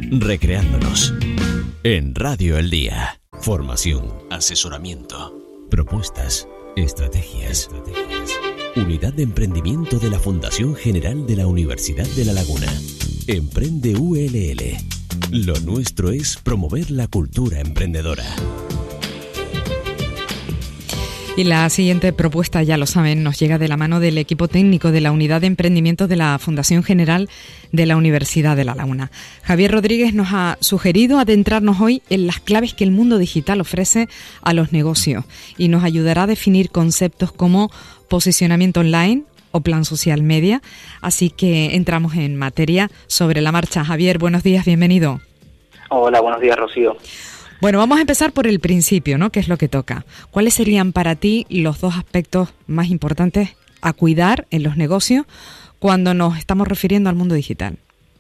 Recreándonos. En Radio El Día. Formación, asesoramiento, propuestas, estrategias. Unidad de Emprendimiento de la Fundación General de la Universidad de La Laguna. Emprende ULL. Lo nuestro es promover la cultura emprendedora. Y la siguiente propuesta, ya lo saben, nos llega de la mano del equipo técnico de la Unidad de Emprendimiento de la Fundación General de la Universidad de La Laguna. Javier Rodríguez nos ha sugerido adentrarnos hoy en las claves que el mundo digital ofrece a los negocios y nos ayudará a definir conceptos como posicionamiento online o plan social media. Así que entramos en materia sobre la marcha. Javier, buenos días, bienvenido. Hola, buenos días, Rocío. Bueno, vamos a empezar por el principio, ¿no? ¿Qué es lo que toca? ¿Cuáles serían para ti los dos aspectos más importantes a cuidar en los negocios cuando nos estamos refiriendo al mundo digital?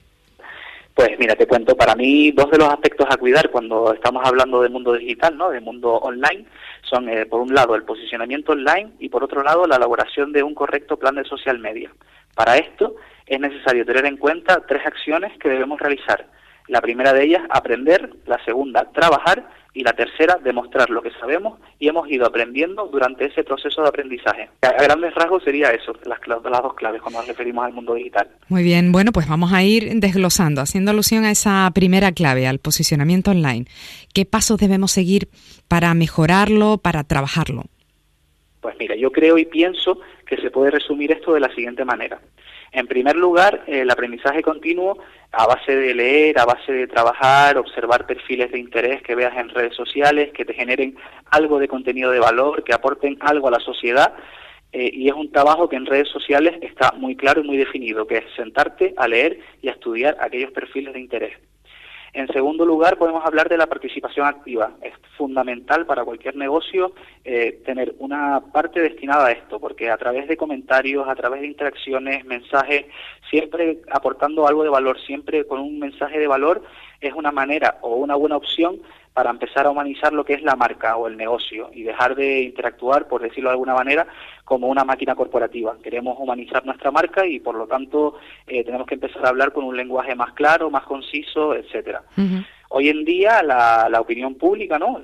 Pues mira, te cuento, para mí dos de los aspectos a cuidar cuando estamos hablando del mundo digital, ¿no? Del mundo online, son por un lado el posicionamiento online y por otro lado la elaboración de un correcto plan de social media. Para esto es necesario tener en cuenta tres acciones que debemos realizar. La primera de ellas, aprender; la segunda, trabajar; y la tercera, demostrar lo que sabemos y hemos ido aprendiendo durante ese proceso de aprendizaje. A grandes rasgos sería eso, las dos claves cuando nos referimos al mundo digital. Muy bien, bueno, pues vamos a ir desglosando, haciendo alusión a esa primera clave, al posicionamiento online. ¿Qué pasos debemos seguir para mejorarlo, para trabajarlo? Pues mira, yo creo y pienso que se puede resumir esto de la siguiente manera. En primer lugar, el aprendizaje continuo a base de leer, a base de trabajar, observar perfiles de interés que veas en redes sociales, que te generen algo de contenido de valor, que aporten algo a la sociedad, y es un trabajo que en redes sociales está muy claro y muy definido, que es sentarte a leer y a estudiar aquellos perfiles de interés. En segundo lugar, podemos hablar de la participación activa. Es fundamental para cualquier negocio tener una parte destinada a esto, porque a través de comentarios, a través de interacciones, mensajes, siempre aportando algo de valor, siempre con un mensaje de valor, es una manera o una buena opción para empezar a humanizar lo que es la marca o el negocio y dejar de interactuar, por decirlo de alguna manera, como una máquina corporativa. Queremos humanizar nuestra marca y, por lo tanto, tenemos que empezar a hablar con un lenguaje más claro, más conciso, etcétera. Uh-huh. Hoy en día la opinión pública, ¿no?,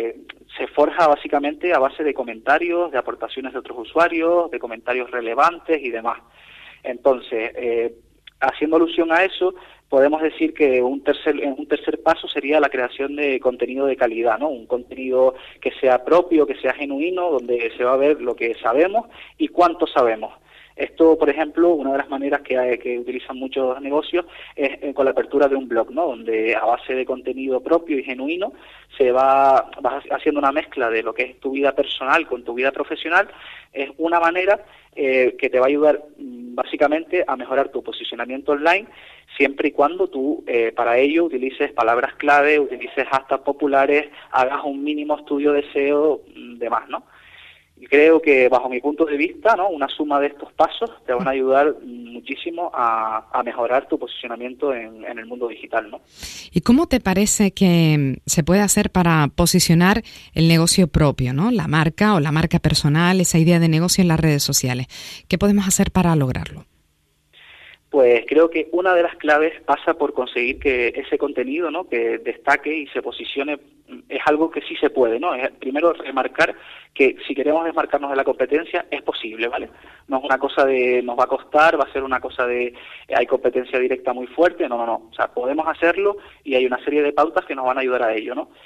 se forja básicamente a base de comentarios, de aportaciones de otros usuarios, de comentarios relevantes y demás. Entonces, haciendo alusión a eso, podemos decir que un tercer paso sería la creación de contenido de calidad, ¿no? Un contenido que sea propio, que sea genuino, donde se va a ver lo que sabemos y cuánto sabemos. Esto, por ejemplo, una de las maneras que utilizan muchos negocios es con la apertura de un blog, ¿no?, donde a base de contenido propio y genuino vas haciendo una mezcla de lo que es tu vida personal con tu vida profesional. Es una manera que te va a ayudar básicamente a mejorar tu posicionamiento online, siempre y cuando tú para ello utilices palabras clave, utilices hashtags populares, hagas un mínimo estudio de SEO, demás, ¿no? Y creo que, bajo mi punto de vista, ¿no?, una suma de estos pasos te van a ayudar muchísimo a mejorar tu posicionamiento en el mundo digital, ¿no? ¿Y cómo te parece que se puede hacer para posicionar el negocio propio, ¿no?, la marca o la marca personal, esa idea de negocio en las redes sociales? ¿Qué podemos hacer para lograrlo? Pues creo que una de las claves pasa por conseguir que ese contenido, ¿no?, que destaque y se posicione, es algo que sí se puede, ¿no? Es primero remarcar que si queremos desmarcarnos de la competencia es posible, ¿vale? No es una cosa de nos va a costar, va a ser una cosa de hay competencia directa muy fuerte, no. O sea, podemos hacerlo y hay una serie de pautas que nos van a ayudar a ello, ¿no?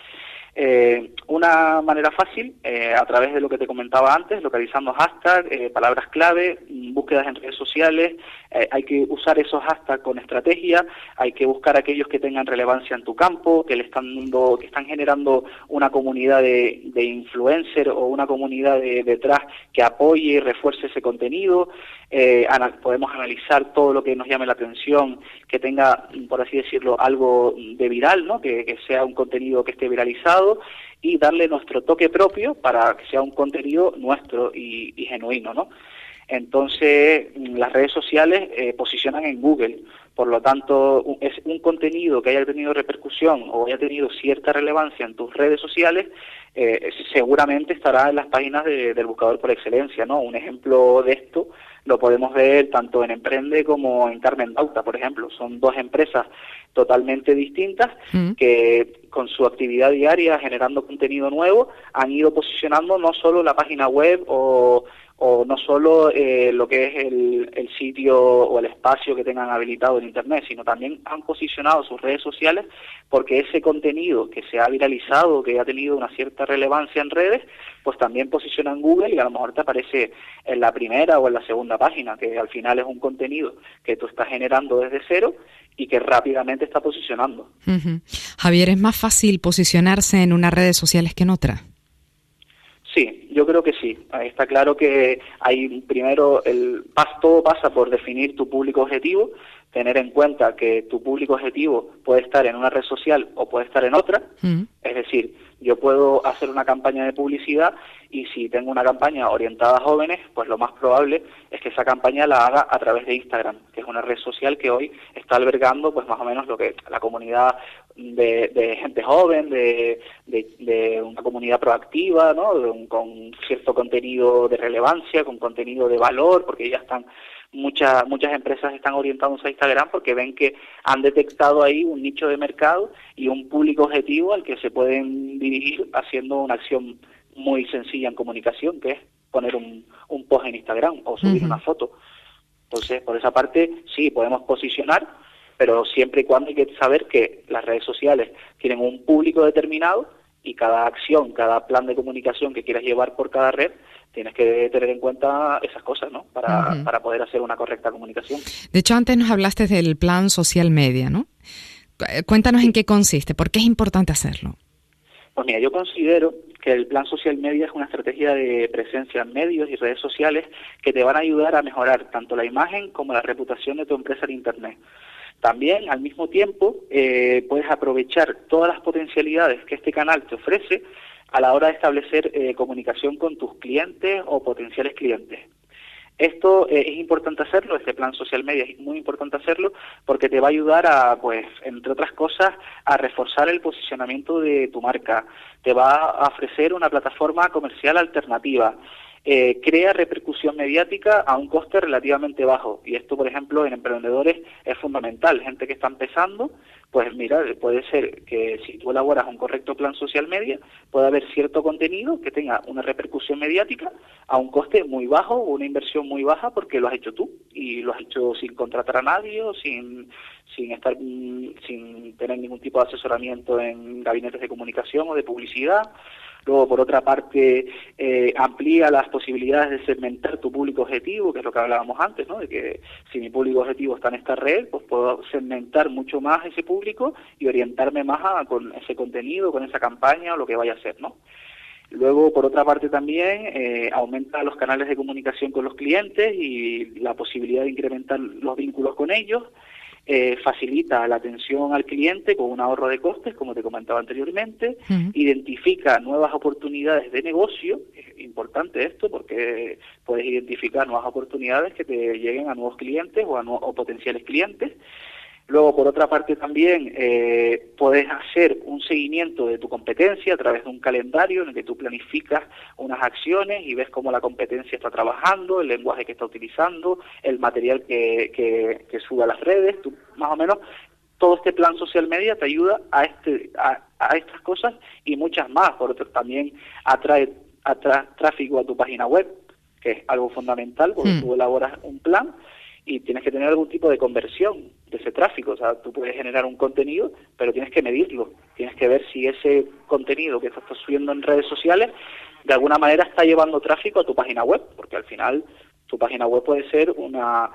Una manera fácil, a través de lo que te comentaba antes, localizando hashtags, palabras clave, búsquedas en redes sociales. Hay que usar esos hashtags con estrategia, hay que buscar aquellos que tengan relevancia en tu campo, que están generando una comunidad de influencer o una comunidad detrás que apoye y refuerce ese contenido. Podemos analizar todo lo que nos llame la atención, que tenga, por así decirlo, algo de viral, ¿no?, que sea un contenido que esté viralizado, y darle nuestro toque propio para que sea un contenido nuestro y genuino, ¿no? Entonces, las redes sociales posicionan en Google. Por lo tanto, es un contenido que haya tenido repercusión o haya tenido cierta relevancia en tus redes sociales, seguramente estará en las páginas del buscador por excelencia, ¿no? Un ejemplo de esto lo podemos ver tanto en Emprende como en Carmen Bauta, por ejemplo. Son dos empresas totalmente distintas que con su actividad diaria generando contenido nuevo han ido posicionando no solo la página web o no solo lo que es el sitio o el espacio que tengan habilitado en Internet, sino también han posicionado sus redes sociales porque ese contenido que se ha viralizado, que ha tenido una cierta relevancia en redes, pues también posiciona en Google y a lo mejor te aparece en la primera o en la segunda página, que al final es un contenido que tú estás generando desde cero y que rápidamente está posicionando. Javier, ¿es más fácil posicionarse en unas redes sociales que en otras? Sí, yo creo que sí. Está claro que hay primero todo pasa por definir tu público objetivo, tener en cuenta que tu público objetivo puede estar en una red social o puede estar en otra. Es decir, yo puedo hacer una campaña de publicidad y si tengo una campaña orientada a jóvenes, pues lo más probable es que esa campaña la haga a través de Instagram, que es una red social que hoy está albergando pues más o menos lo que la comunidad de gente joven, de una comunidad proactiva, ¿no? Con cierto contenido de relevancia, con contenido de valor, porque ya están muchas empresas están orientadas a Instagram porque ven que han detectado ahí un nicho de mercado y un público objetivo al que se pueden dirigir haciendo una acción muy sencilla en comunicación, que es poner un post en Instagram o subir una foto. Entonces, por esa parte, sí, podemos posicionar, pero siempre y cuando hay que saber que las redes sociales tienen un público determinado y cada acción, cada plan de comunicación que quieras llevar por cada red, tienes que tener en cuenta esas cosas, ¿no? Para poder hacer una correcta comunicación. De hecho, antes nos hablaste del plan social media, ¿no? Cuéntanos en qué consiste, ¿por qué es importante hacerlo? Pues mira, yo considero que el plan social media es una estrategia de presencia en medios y redes sociales que te van a ayudar a mejorar tanto la imagen como la reputación de tu empresa en Internet. También, al mismo tiempo, puedes aprovechar todas las potencialidades que este canal te ofrece a la hora de establecer comunicación con tus clientes o potenciales clientes. Esto es importante hacerlo, este plan social media es muy importante hacerlo porque te va a ayudar a, pues, entre otras cosas, a reforzar el posicionamiento de tu marca, te va a ofrecer una plataforma comercial alternativa, crea repercusión mediática a un coste relativamente bajo, y esto, por ejemplo, en emprendedores es fundamental. Gente que está empezando, pues mira, puede ser que si tú elaboras un correcto plan social media, puede haber cierto contenido que tenga una repercusión mediática a un coste muy bajo o una inversión muy baja porque lo has hecho tú y lo has hecho sin contratar a nadie o sin tener ningún tipo de asesoramiento en gabinetes de comunicación o de publicidad. Luego, por otra parte, amplía las posibilidades de segmentar tu público objetivo, que es lo que hablábamos antes, ¿no? De que si mi público objetivo está en esta red, pues puedo segmentar mucho más ese público y orientarme más con ese contenido, con esa campaña o lo que vaya a hacer, ¿no? Luego, por otra parte, también aumenta los canales de comunicación con los clientes y la posibilidad de incrementar los vínculos con ellos. Facilita la atención al cliente con un ahorro de costes, como te comentaba anteriormente, identifica nuevas oportunidades de negocio, es importante esto porque puedes identificar nuevas oportunidades que te lleguen a nuevos clientes o potenciales clientes. Luego, por otra parte, también puedes hacer un seguimiento de tu competencia a través de un calendario en el que tú planificas unas acciones y ves cómo la competencia está trabajando, el lenguaje que está utilizando, el material que sube a las redes. Tú, más o menos, todo este plan social media te ayuda a estas cosas y muchas más. Por otro, también atrae tráfico a tu página web, que es algo fundamental porque tú elaboras un plan y tienes que tener algún tipo de conversión de ese tráfico. O sea, tú puedes generar un contenido, pero tienes que medirlo. Tienes que ver si ese contenido que estás subiendo en redes sociales de alguna manera está llevando tráfico a tu página web, porque al final tu página web puede ser un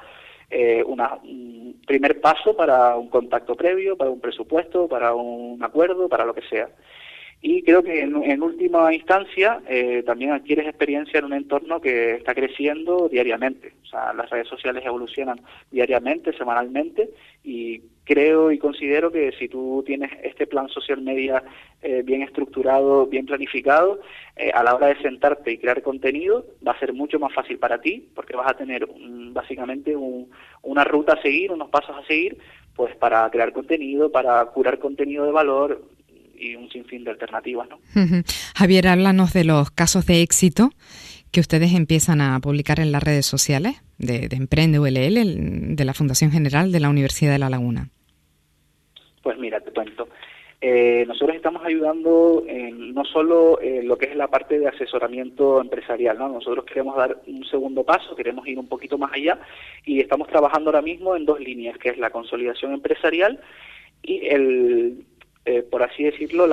primer paso para un contacto previo, para un presupuesto, para un acuerdo, para lo que sea. Y creo que en última instancia también adquieres experiencia en un entorno que está creciendo diariamente. O sea, las redes sociales evolucionan diariamente, semanalmente, y creo y considero que si tú tienes este plan social media bien estructurado, bien planificado, a la hora de sentarte y crear contenido va a ser mucho más fácil para ti, porque vas a tener básicamente una ruta a seguir, unos pasos a seguir, pues para crear contenido, para curar contenido de valor y un sinfín de alternativas, ¿no? Javier, háblanos de los casos de éxito que ustedes empiezan a publicar en las redes sociales de Emprende ULL, de la Fundación General de la Universidad de La Laguna. Pues mira, te cuento. Nosotros estamos ayudando no solo lo que es la parte de asesoramiento empresarial, ¿no? Nosotros queremos dar un segundo paso, queremos ir un poquito más allá y estamos trabajando ahora mismo en 2 líneas, que es la consolidación empresarial y por así decirlo,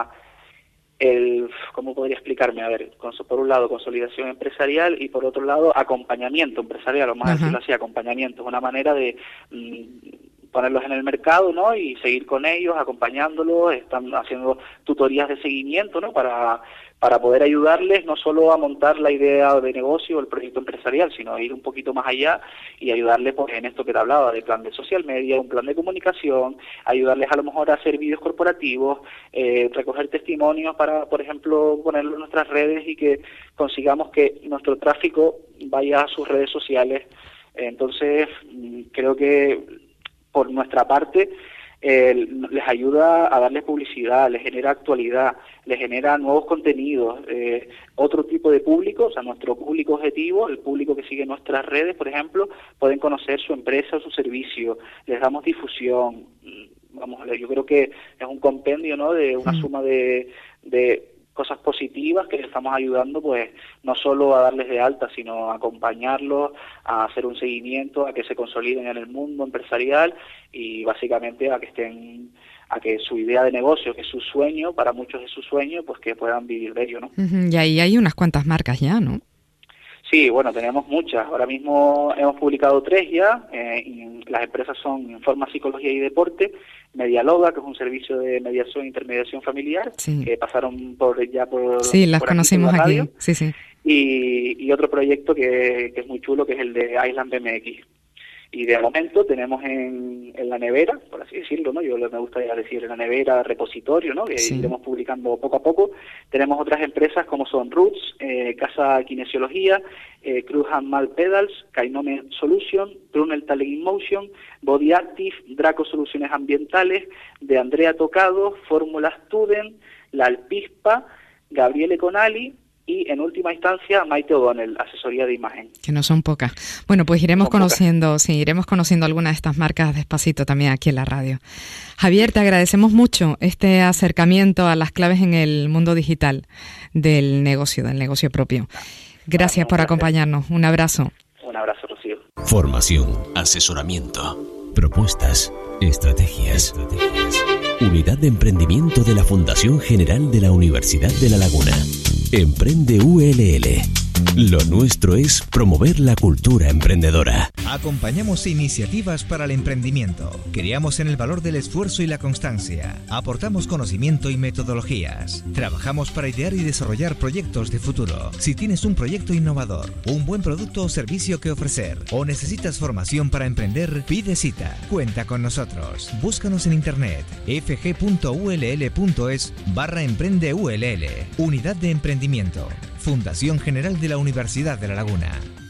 ¿cómo podría explicarme? A ver, por un lado consolidación empresarial y por otro lado acompañamiento empresarial, vamos a decirlo así, acompañamiento, es una manera de ponerlos en el mercado, ¿no? Y seguir con ellos, acompañándolos, están haciendo tutorías de seguimiento, ¿no? Para poder ayudarles no solo a montar la idea de negocio o el proyecto empresarial, sino ir un poquito más allá y ayudarles pues, en esto que te hablaba, de plan de social media, un plan de comunicación, ayudarles a lo mejor a hacer vídeos corporativos, recoger testimonios para, por ejemplo, ponerlo en nuestras redes y que consigamos que nuestro tráfico vaya a sus redes sociales. Entonces, creo que por nuestra parte les ayuda a darles publicidad, les genera actualidad, les genera nuevos contenidos, otro tipo de público, o sea, nuestro público objetivo, el público que sigue nuestras redes, por ejemplo, pueden conocer su empresa o su servicio, les damos difusión, vamos, yo creo que es un compendio, ¿no?, de una suma de cosas positivas que les estamos ayudando, pues, no solo a darles de alta, sino a acompañarlos, a hacer un seguimiento, a que se consoliden en el mundo empresarial y básicamente a que su idea de negocio, que es su sueño, para muchos es su sueño, pues que puedan vivir de ello, ¿no? Y ahí hay unas cuantas marcas ya, ¿no? Sí, bueno, tenemos muchas. Ahora mismo hemos publicado 3 ya. Y las empresas son Informa Psicología y Deporte, Medialoga, que es un servicio de mediación e intermediación familiar, que pasaron por Sí, las conocimos aquí. Sí. Y otro proyecto que es muy chulo, que es el de Island BMX. Y de momento tenemos en la nevera, por así decirlo, ¿no? Yo me gusta decir en la nevera repositorio, ¿no? Que iremos publicando poco a poco. Tenemos otras empresas como son Roots, Casa Kinesiología, Cruz and Mal Pedals, Kainome Solution, Brunel Talent in Motion, Body Active, Draco Soluciones Ambientales, de Andrea Tocado, Fórmula Student, La Alpispa, Gabriele Conali, y en última instancia Maite O'Donnell, asesoría de imagen. Que no son pocas. Bueno, pues iremos conociendo algunas de estas marcas despacito también aquí en la radio. Javier, te agradecemos mucho este acercamiento a las claves en el mundo digital del negocio propio. Gracias por acompañarnos. Un abrazo. Un abrazo, Rocío. Formación, asesoramiento, propuestas, estrategias. Unidad de Emprendimiento de la Fundación General de la Universidad de La Laguna. Emprende ULL. Lo nuestro es promover la cultura emprendedora. Acompañamos iniciativas para el emprendimiento. Creamos en el valor del esfuerzo y la constancia. Aportamos conocimiento y metodologías. Trabajamos para idear y desarrollar proyectos de futuro. Si tienes un proyecto innovador, un buen producto o servicio que ofrecer, o necesitas formación para emprender, pide cita. Cuenta con nosotros. Búscanos en internet fg.ull.es/emprendeull. Unidad de Emprendimiento. Fundación General de la Universidad de La Laguna.